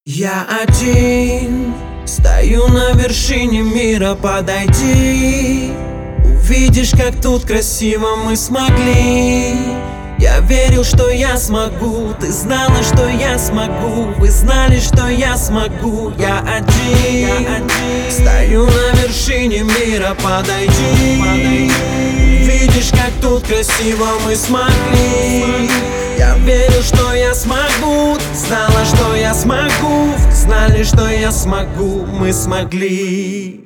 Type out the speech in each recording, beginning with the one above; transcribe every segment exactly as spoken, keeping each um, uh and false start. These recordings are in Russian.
Я один, стою на вершине мира, подойди. Увидишь, как тут красиво мы смогли. Я верил, что я смогу, ты знала, что я смогу. Вы знали, что я смогу. Я один, я один. Стою на вершине мира, подойди. Видишь, как тут красиво мы смогли. Я верил, что я смогу, ты знала, что я смогу. Вы знали, что я смогу, мы смогли.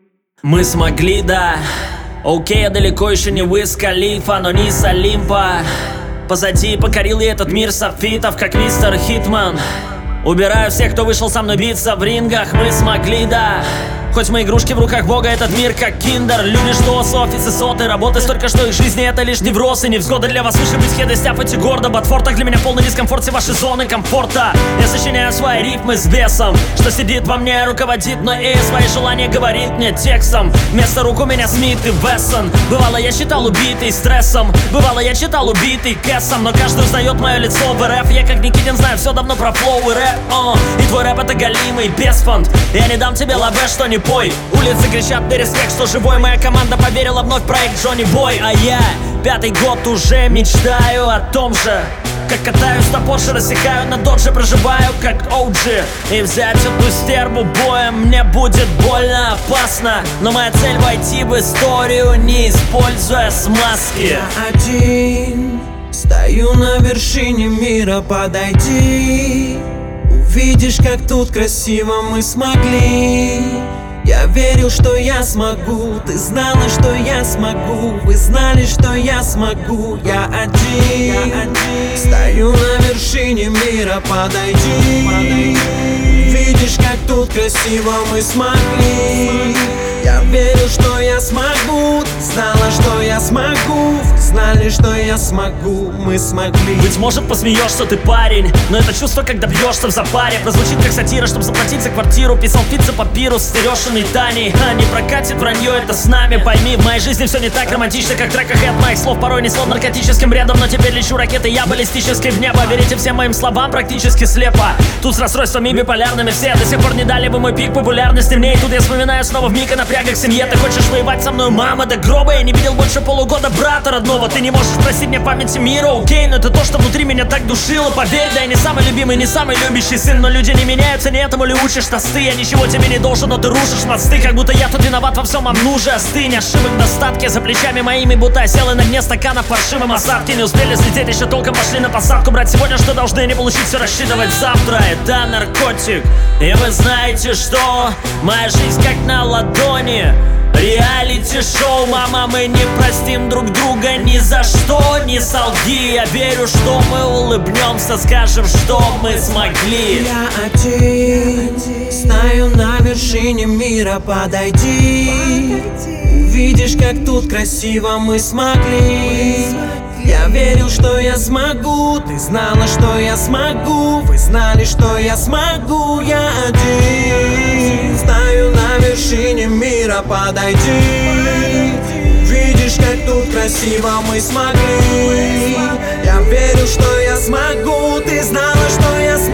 Мы смогли, да. Окей, я далеко еще не Уиз Халифа, но не с Олимпа. Позади покорил я этот мир софитов, как мистер Хитман. Убираю всех, кто вышел со мной биться в рингах. Мы смогли, да. Хоть мы игрушки в руках Бога, этот мир как киндер. Люди, что с офисы соты, работы столько, что их жизни это лишь невроз и невзгоды. Для вас выше быть хеды, стяпать и гордо. Ботфортах для меня полный дискомфорт, все ваши зоны комфорта. Я сочиняю свои рифмы с бесом, что сидит во мне, руководит, но и свои желания говорит мне текстом. Вместо рук у меня Смит и Вессон. Бывало я считал убитый стрессом, бывало я читал убитый кэссом. Но каждый узнает мое лицо в РФ. Я как Никитин знаю все давно про флоу и рэп. О, и твой рэп это галимый бесфонд. Я не дам тебе лавэ, что не пой. Улицы кричат мне респект, что живой. Моя команда поверила вновь в проект Джонни Бой. А я пятый год уже мечтаю о том же. Как катаюсь на Порше, рассекаю на Додже, проживаю как Оуджи. И взять эту стерву боем мне будет больно, опасно. Но моя цель войти в историю, не используя смазки. Я один, стою на вершине мира, подойди. Увидишь, как тут красиво мы смогли. Я верил, что я смогу, ты знала, что я смогу. Вы знали, что я смогу. Я один, я один. Стою на вершине мира, подойди. Видишь, как тут красиво мы смогли. Я верил, что я смогу, ты знала, что я смогу. Вы знали, что я смогу, мы смогли. Быть может, посмеешься ты, парень, но это чувство, когда бьешься в запаре, прозвучит как сатира, чтобы заплатить за квартиру. Писал пицца папирус, стерешенный Таней. А не прокатит вранье, это с нами. Пойми, в моей жизни все не так романтично, как в треках, и от моих слов порой несло наркотическим рядом. Но теперь лечу ракеты, я баллистической в небо. Верите всем моим словам практически слепо. Тут с расстройствами биполярными все до сих пор не дали бы мой пик популярности мне. И тут я вспоминаю снова вмиг о напрягах в семье. Ты хочешь воевать со мной, мама, до гроба. Я не видел больше полугода брата родного. Ты не можешь спросить мне памяти мира, окей, но это то, что внутри меня так душило. Поверь, да я не самый любимый, не самый любящий сын. Но люди не меняются, не этому ли учишь тосты. Я ничего тебе не должен, но ты рушишь мосты. Как будто я тут виноват во всем, а ну же остынь. Ошибок достатки за плечами моими, будто осел и на дне стакана в паршивом осадке. Не успели слететь, еще толком пошли на посадку. Брать сегодня, что должны, не получить, все рассчитывать завтра. Это наркотик, и вы знаете, что моя жизнь как на ладони. Реалити-шоу, мама, мы не простим друг друга ни за что, не солги. Я верю, что мы улыбнемся, скажем, что мы смогли. Я один, стою на вершине мира, подойди. Увидишь, как тут красиво мы смогли. Я верил, что я смогу, ты знала, что я смогу. Вы знали, что я смогу. Я один, стою на вершине мира, подойди. Видишь, как тут красиво мы смогли. Я верил, что я смогу, ты знала, что я смогу.